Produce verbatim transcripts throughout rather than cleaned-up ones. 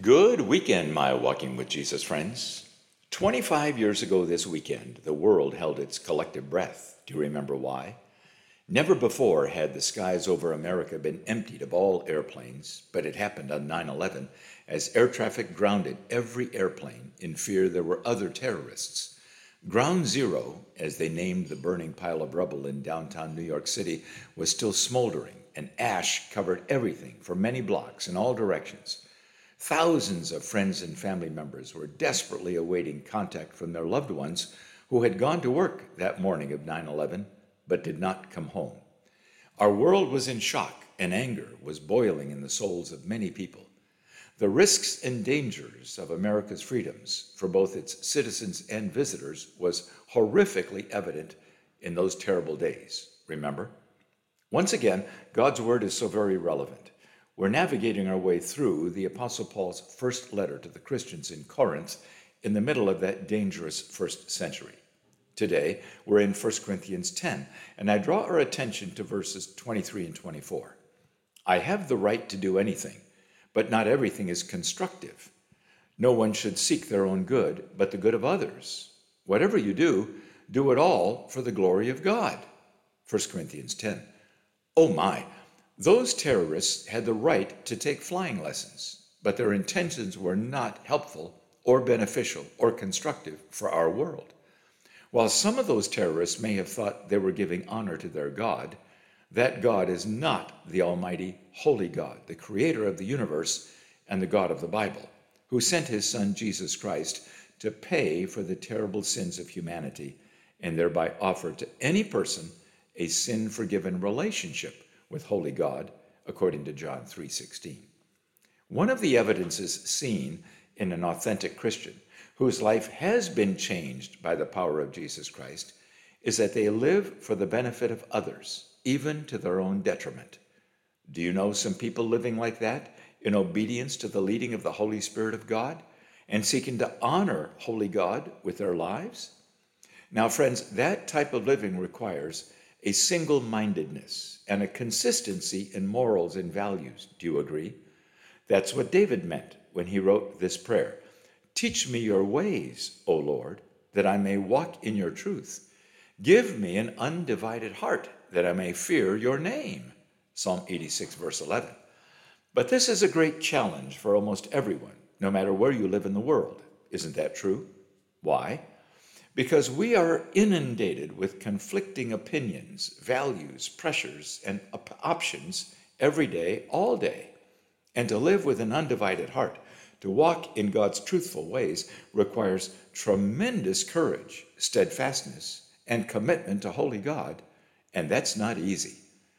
Good weekend, my Walking with Jesus friends. twenty-five years ago this weekend, the world held its collective breath. Do you remember why? Never before had the skies over America been emptied of all airplanes, but it happened on nine eleven as air traffic grounded every airplane in fear there were other terrorists. Ground Zero, as they named the burning pile of rubble in downtown New York City, was still smoldering, and ash covered everything for many blocks in all directions. Thousands of friends and family members were desperately awaiting contact from their loved ones who had gone to work that morning of nine eleven but did not come home. Our world was in shock, and anger was boiling in the souls of many people. The risks and dangers of America's freedoms for both its citizens and visitors was horrifically evident in those terrible days. Remember? Once again, God's word is so very relevant. We're navigating our way through the Apostle Paul's first letter to the Christians in Corinth in the middle of that dangerous first century. Today, we're in First Corinthians ten, and I draw our attention to verses twenty-three and twenty-four. I have the right to do anything, but not everything is constructive. No one should seek their own good, but the good of others. Whatever you do, do it all for the glory of God. First Corinthians ten. Oh my! Those terrorists had the right to take flying lessons, but their intentions were not helpful or beneficial or constructive for our world. While some of those terrorists may have thought they were giving honor to their God, that God is not the almighty, holy God, the creator of the universe and the God of the Bible, who sent his son Jesus Christ to pay for the terrible sins of humanity and thereby offer to any person a sin-forgiven relationship with holy God, according to John three sixteen. One of the evidences seen in an authentic Christian whose life has been changed by the power of Jesus Christ is that they live for the benefit of others, even to their own detriment. Do you know some people living like that in obedience to the leading of the Holy Spirit of God and seeking to honor holy God with their lives? Now, friends, that type of living requires a single-mindedness and a consistency in morals and values. Do you agree? That's what David meant when he wrote this prayer. Teach me your ways, O Lord, that I may walk in your truth. Give me an undivided heart, that I may fear your name. Psalm eighty-six, verse eleven. But this is a great challenge for almost everyone, no matter where you live in the world. Isn't that true? Why? Because we are inundated with conflicting opinions, values, pressures, and op- options every day, all day. And to live with an undivided heart, to walk in God's truthful ways, requires tremendous courage, steadfastness, and commitment to holy God, and that's not easy.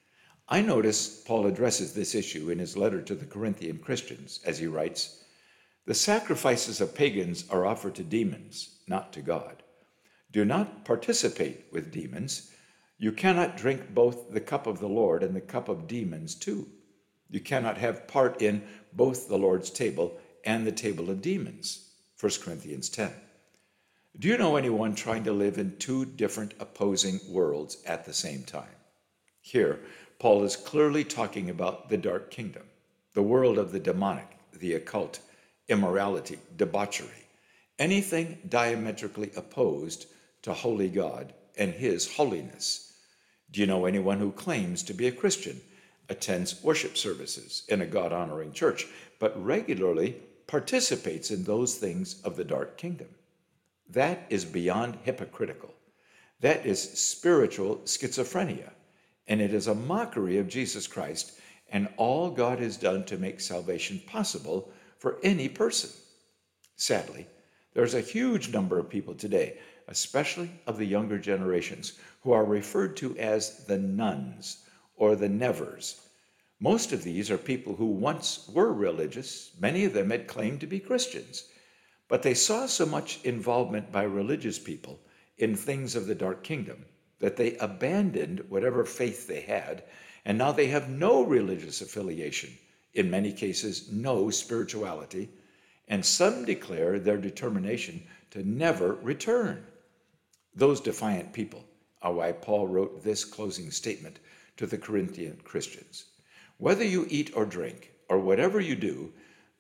I notice Paul addresses this issue in his letter to the Corinthian Christians as he writes, "The sacrifices of pagans are offered to demons, not to God. Do not participate with demons. You cannot drink both the cup of the Lord and the cup of demons too. You cannot have part in both the Lord's table and the table of demons." First Corinthians ten. Do you know anyone trying to live in two different opposing worlds at the same time? Here, Paul is clearly talking about the dark kingdom, the world of the demonic, the occult, immorality, debauchery, anything diametrically opposed to holy God and his holiness. Do you know anyone who claims to be a Christian, attends worship services in a God-honoring church, but regularly participates in those things of the dark kingdom? That is beyond hypocritical. That is spiritual schizophrenia, and it is a mockery of Jesus Christ and all God has done to make salvation possible for any person. Sadly, there's a huge number of people today, especially of the younger generations, who are referred to as the nones or the nevers. Most of these are people who once were religious. Many of them had claimed to be Christians, but they saw so much involvement by religious people in things of the dark kingdom that they abandoned whatever faith they had, and now they have no religious affiliation, in many cases no spirituality, and some declare their determination to never return. Those defiant people are why Paul wrote this closing statement to the Corinthian Christians. Whether you eat or drink, or whatever you do,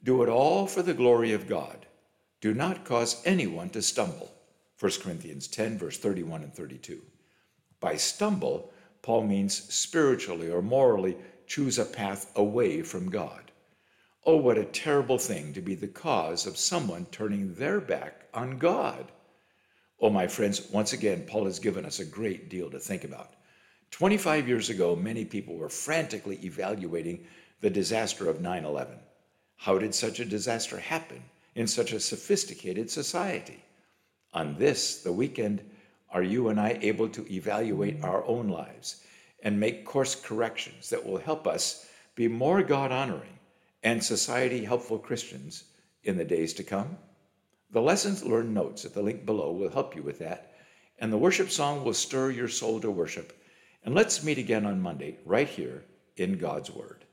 Do it all for the glory of God. Do not cause anyone to stumble. First Corinthians ten, verse thirty-one and thirty-two. By stumble, Paul means spiritually or morally choose a path away from God. Oh, what a terrible thing to be the cause of someone turning their back on God. Oh, my friends, once again, Paul has given us a great deal to think about. twenty-five years ago, many people were frantically evaluating the disaster of nine eleven. How did such a disaster happen in such a sophisticated society? On this, the weekend, are you and I able to evaluate our own lives and make course corrections that will help us be more God-honoring and society-helpful Christians in the days to come? The lessons learned notes at the link below will help you with that, and the worship song will stir your soul to worship. And let's meet again on Monday, right here in God's Word.